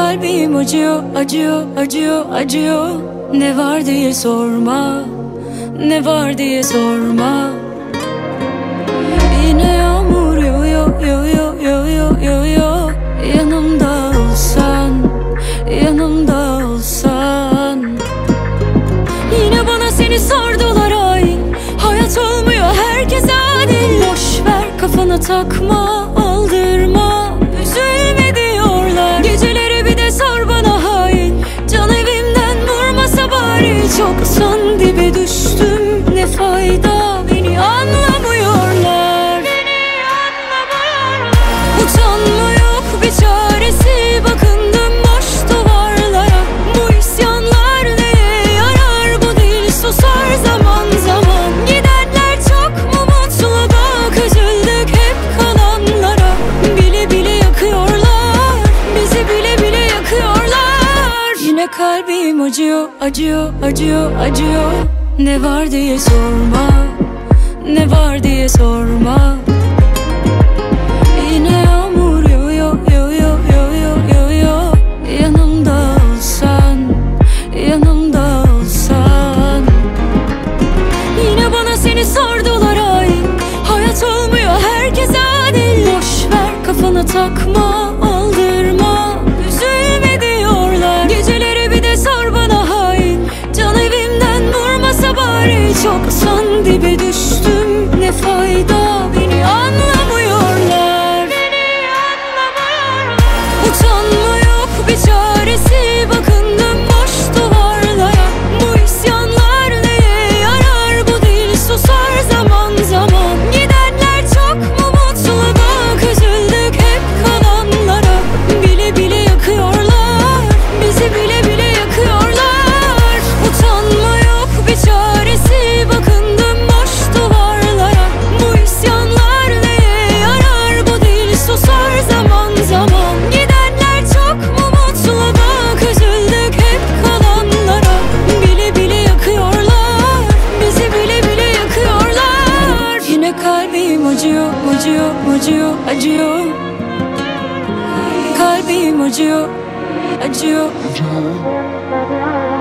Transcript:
kalbim acıyor, acıyor, acıyor, acıyor. Ne var diye sorma, ne var diye sorma. Yine yağmur yağıyor, yağıyor, yağıyor, yağıyor. Yanımda olsan, yanımda olsan. Yine bana seni sordular ay. Hayat olmuyor herkese adil. Boş ver, kafana takma, aldırma. Üzülme diyorlar. Geceleri bir de sor bana hain. Can evimden vurmasa bari. Çoktan dibe düştüm, ne fayda, beni anlamıyorlar. Utanma yok bir çaresi, bakındım boş duvarlara. Bu isyanlar neye yarar, bu dil susar zaman zaman. Gidenler çok mu mutlu, bak üzüldük hep kalanlara. Bile bile yakıyorlar, bizi bile bile yakıyorlar. Yine kalbim acıyor, acıyor, acıyor, acıyor. Ne var diye sorma, ne var diye sorma. Yine yağmur yağıyor, yağıyor, yağıyor, yağıyor. Yanımda olsan, yanımda olsan. Yine bana seni sordular ay. Hayat olmuyor herkese adil. Boş ver, kafana takma, aldırma. Üzülme diyorlar. Geceleri bir de sor bana hain. Can evimden vurmasa bari. Çoktan dibe düştüm, ne fayda, beni anlamıyorlar. Utanma yok bir çaresi, bakındım boş duvarlara. Bu isyanlar neye yarar, bu dil susar zaman zaman. Gidenler çok mu mutlu, bak üzüldük hep kalanlara. Bile bile yakıyorlar, bizi bile bile yakıyorlar. Utanma yok bir çaresi, bakındım boş duvarlara. Bu isyanlar neye yarar, bu dil susar zaman zaman. Gidenler çok mu mutlu, bak üzüldük hep kalanlara. Bile bile yakıyorlar, bizi bile bile yakıyorlar. Yine kalbim acıyor, acıyor, acıyor, acıyor. Kalbim acıyor, acıyor, acıyor.